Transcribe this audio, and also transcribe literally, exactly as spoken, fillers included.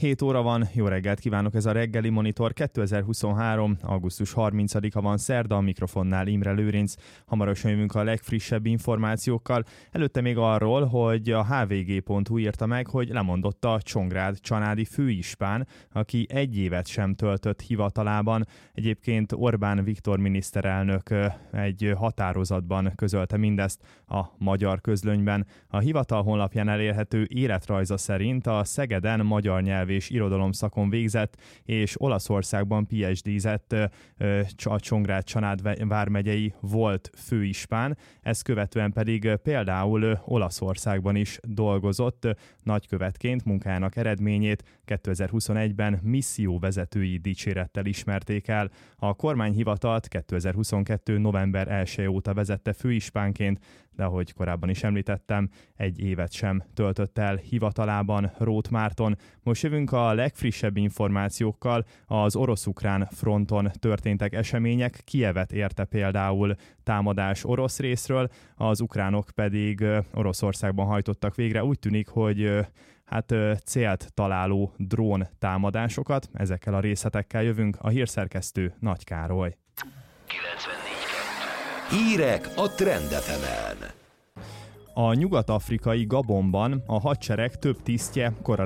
hét óra van, jó reggelt kívánok, ez a reggeli monitor. kétezer-huszonhárom. augusztus harmincadika van, szerda, a mikrofonnál Imre Lőrinc. Hamarosan jövünk a legfrissebb információkkal. Előtte még arról, hogy a há vé gé pont hú írta meg, hogy lemondott a Csongrád csanádi főispán, aki egy évet sem töltött hivatalában. Egyébként Orbán Viktor miniszterelnök egy határozatban közölte mindezt a Magyar Közlönyben. A hivatal honlapján elérhető életrajza szerint a Szegeden magyar nyelv és irodalom szakon végzett, és Olaszországban pé há dé-zett a Csongrád Csanád vármegyei volt főispán, ezt követően pedig például Olaszországban is dolgozott nagykövetként. Munkájának eredményét kétezer-huszonegyben misszióvezetői dicsérettel ismerték el. A kormányhivatalt kétezer-huszonkettő. november elseje óta vezette főispánként, de ahogy korábban is említettem, egy évet sem töltött el hivatalában Róth Márton. Most jövünk a legfrissebb információkkal. Az orosz-ukrán fronton történtek események. Kijevet érte például támadás orosz részről, az ukránok pedig Oroszországban hajtottak végre. Úgy tűnik, hogy hát célt találó drón támadásokat. Ezekkel a részletekkel jövünk. A hírszerkesztő Nagy Károly. Hírek a Trend ef emen. A nyugat-afrikai Gabonban a hadsereg több tisztje korai